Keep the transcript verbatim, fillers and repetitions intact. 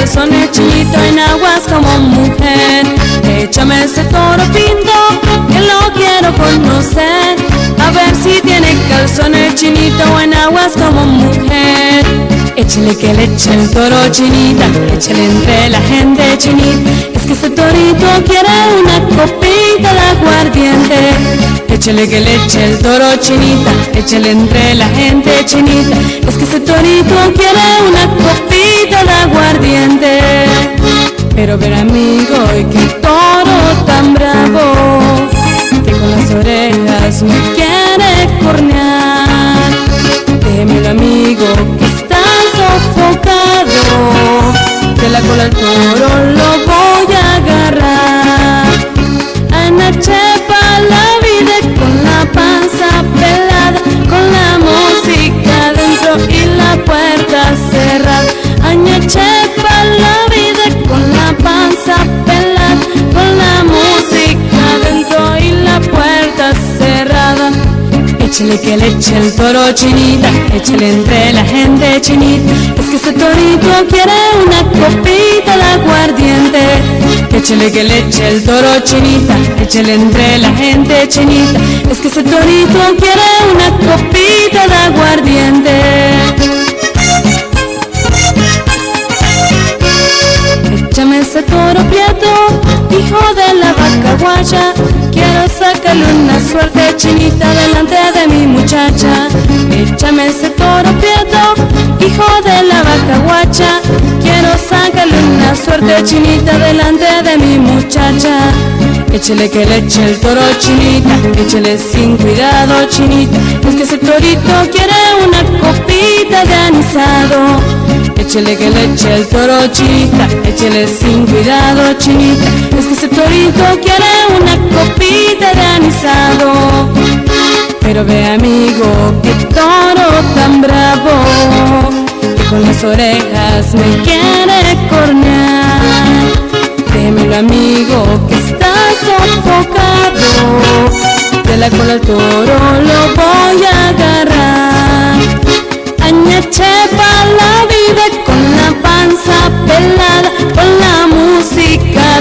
calzones chinito en aguas como mujer. Échame ese toro pinto que lo quiero conocer, a ver si tiene calzones chinito en aguas como mujer. Échale que le eche el toro chinita, échale entre la gente chinita, es que ese torito quiere una copita de aguardiente. Échale que le eche el toro chinita, échale entre la gente chinita, es que ese torito quiere una copita de aguardiente. Pero ver amigo, y qué toro tan bravo, que con las orejas me quiere cornear. Déjemelo amigo, que está sofocado, de la cola al toro lo voy a agarrar. Ana chepa la vida con la panza pelada, con la música dentro y la puerta cerrada. Aña chepa la vida con la panza pelada, con la música dentro y la puerta cerrada. Échale que le eche el toro chinita, échale entre la gente chinita, es que ese torito quiere una copita de aguardiente. Échale que le eche el toro chinita, échale entre la gente chinita, es que ese torito quiere una copita de aguardiente. Échame ese toro prieto, hijo de la vaca guacha, quiero sacarle una suerte chinita delante de mi muchacha. Échame ese toro prieto, hijo de la vaca guacha, quiero sacarle una suerte chinita delante de mi muchacha. Échale que le eche el toro chinita, échale sin cuidado chinita, es que ese torito quiere una copita de anisado. Échale que le eche el toro chinita, échale sin cuidado chinita, es que ese torito quiere una copita de anisado. Pero ve amigo, qué toro tan bravo, que con las orejas me quiere cornear. Déjemelo amigo, que está sofocado, de la cola al toro lo voy a agarrar. Aña chepa la vida con la panza pelada, con la música